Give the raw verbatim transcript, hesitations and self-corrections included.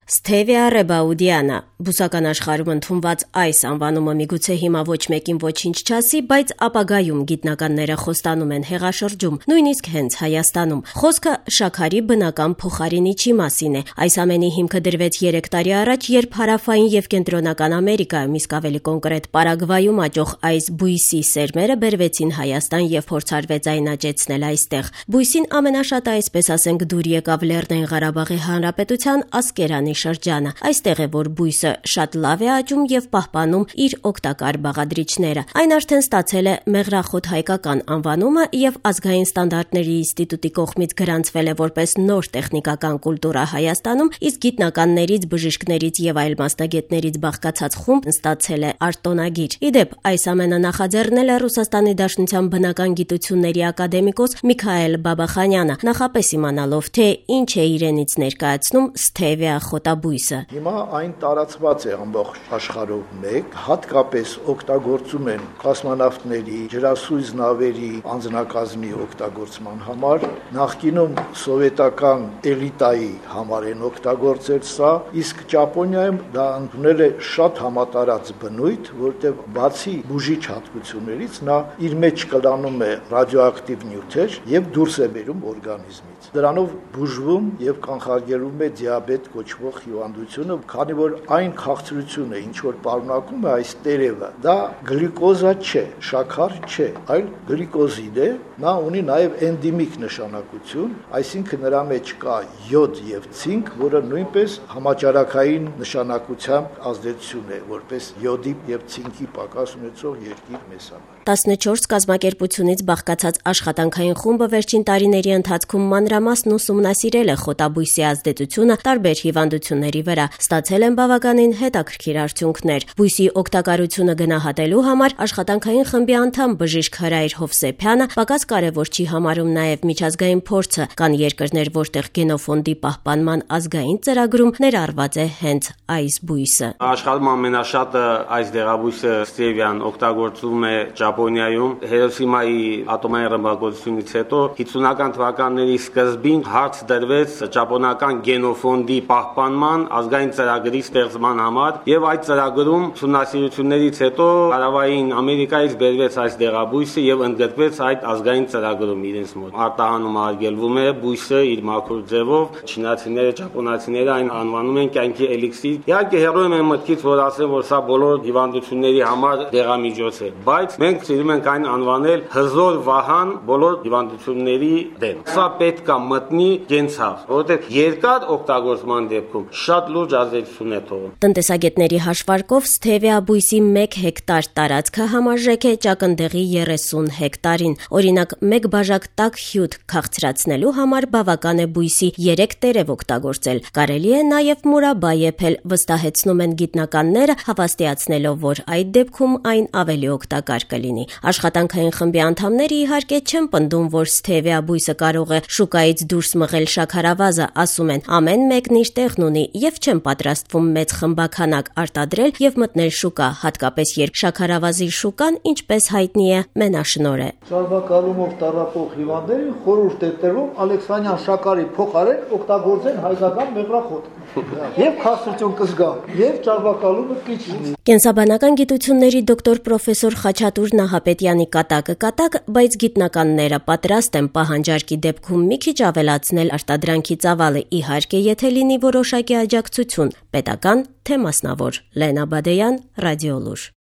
Stevia rebaudiana բուսական աշխարհում ընդունված այս անվանումը միգուցե հիմա ոչ մեկին ոչինչ չասի, բայց ապագայում գիտնականները խոստանում են հեղաշրջում, նույնիսկ հենց Հայաստանում։ Խոսքը շաքարի բնական փոխարինիչի մասին է։ Այս ամենի հիմքը դրվեց երեք տարի առաջ, երբ հարավային եւ կենտրոնական Ամերիկայում, իսկ ավելի կոնկրետ Պարագվայում աճող այս բույսի սերմերը բերվեցին Հայաստան եւ փորձարվեց այն աճեցնել այստեղ։ Բույսին ամենաշատը, այսպես ասենք, դուր եկավ Լեռնային Ղարաբաղի Հանրապետության Ասկերանի շրջանը։ Այստեղ է, որ բույսը շատ լավ է աճում եւ պահպանում իր օգտակար բաղադրիչները։ Այն արդեն ստացել է մեղրախոտ հայկական անվանումը եւ ազգային ստանդարտների ինստիտուտի կողմից գրանցվել է որպես նոր տեխնիկական կուլտուրա Հայաստանում, իսկ գիտնականներից, բժիշկներից եւ այլ մասնագետներից բաղկացած խումբ ստացել է արտոնագիր։ Իդեպ, այս ամենը նախաձեռնել է Ռուսաստանի Դաշնության բնական գիտությունների ակադեմիկոս Միքայել Բաբախանյանը, նախապես իմանալով, թե ինչ է իրենից ներկայացնում Stevia խոտաբույսը։ Հիմա այն տարածված է ամբողջ աշխարհով մեկ, հատկապես օգտագործում են կոսմոնավտների, ջրասույզ նավերի անձնակազմի օգտագործման համար, նախկինում սովետական էլիտայի համար են օգտագործել սա, իսկ Ճապոնիայում դա ընդունել է շատ համատարած բնույթ, որտեղ բացի բուժիչ հատկություններից նա իր մեջ կլանում է ռադիոակտիվ նյութեր եւ դուրս է բերում օրգանիզմից։ Դրանով բուժվում եւ կանխարգելում է դիաբետ կոչվող հիվանդությունը, քանի որ այն քաղցրությունը, ինչ որ պարունակում է այս տերևը, դա գլյուկոզա չէ, շաքար չէ, այլ գլյուկոզիդ է, նա ունի նաև էնդեմիկ նշանակություն, այսինքն նրա մեջ կա յոդ եւ ցինկ, որը նույնպես համաճարակային նշանակությամբ ազդեցություն է, որպես յոդի եւ ցինկի պակաս ունեցող երկիր մեզ համար։ տասնչորս կազմակերպությունից բաղկացած աշխատանքային խումբը վերջին տարիների ընթացքում մանրամասն ուսումնասիրել է խոտաբույսի ազդեցությունը տարբեր հիվանդությունների վրա, ստացել են բավականին հետաքրքիր արդյունքներ։ Բույսի օգտակարությունը գնահատելու համար աշխատանքային խմբի անդամ բժիշկ Հրայր Հովսեփյանը պակաս կարևոր չի համարում նաև միջազգային փորձը, կան երկրներ, որտեղ գենոֆոնդի պահպանման ազգային ծրագրում ներառված է հենց այս բույսը։ Աշխարհում ամենաշատը այս դեղաբույսը Stevia-ն օգտագործվում է Ճապոնիայում։ Հիրոսիմայի ատոմային ռմբակոծությունից հետո հիսունական թվականների սկզբին հարց դրվեց ճապոնական գենոֆոնդի պահպանման ազգային ծրագրի ստեղծման համար, եւ այդ ծրագրում ուսումնասիրություններից հետո Հարավային Ամերիկայից բերվեց այս դեղաբույսը եւ ընդգրկվեց այդ ազգային ծրագրում իրենց մոտ։ Արտահանումը արգելվում է բույսը իր մաքուր ձևով, չինացիները, ճապոնացիները այն անվանում են կյանքի էլիքսիր։ Իհարկե հերոյում են մտքից, որ ասեն, որ սա բոլոր հիվանդությունների համար դեղամիջոց է, բայց մենք սիրում ենք այն անվանել հզոր վահան բոլոր հիվանդությունների դեմ։ Սա պետք է մտնի կենցաղ, որովհետեւ երկար օգտագործման դեպքում շատ լուրջ ազդեցություն է թողում։ Տնտեսագետների հաշվարկով Stevia բույսի մեկ հեկտար տարածքը համարժեք է ճակնդեղի երեսուն հեկտարին։ Օրինակ, մեկ բաժակ տաք հյութ քաղցրացնելու համար բավական է բույսի երեք տերև օգտագործել։ Կարելի է նաև մուրաբա եփել, վստահեցնում են գիտնականները, հավաստիացնելով, որ այդ դեպքում այն ավելի օգտակար կլինի։ Աշխատանքային խմբի անդամները իհարկե չեն պնդում, որ Stevia բույսը կարող է շուկայից դուրս մղել շաքարավազը, ասում են, ամեն մեկն իր տեղն ունի եւ չեն պատրաստվում մեծ խմբականակ արտադրել եւ մտնել շուկա, հատկապես երբ շաքարավազի շուկան, ինչպես հայտնի է, մենաշնոր է։ Ճարվակալումով տառապող հիվանդներին խորհուրդ է տրվում Ալեքսանյան շաքարի փոխարեն օգտագործեն հայկական մեղրախոտ։ Եվ քաղցրություն կզգան, եւ ճարվակալումը կիչնի։ Կենսաբանական գիտությունների դոկտոր պրոֆեսոր Խաչատուր Նահապետյանի կատակը կատակ, բայց գիտնականները պատրաստ են պահանջարկի դեպքում մի քիչ ավելացնել արտադրանքի ծավալը, իհարկե, եթե լինի որոշակի աջակցություն, պետական թե մասնավոր։ Լենա Բադեյան, Ռադիոլուր։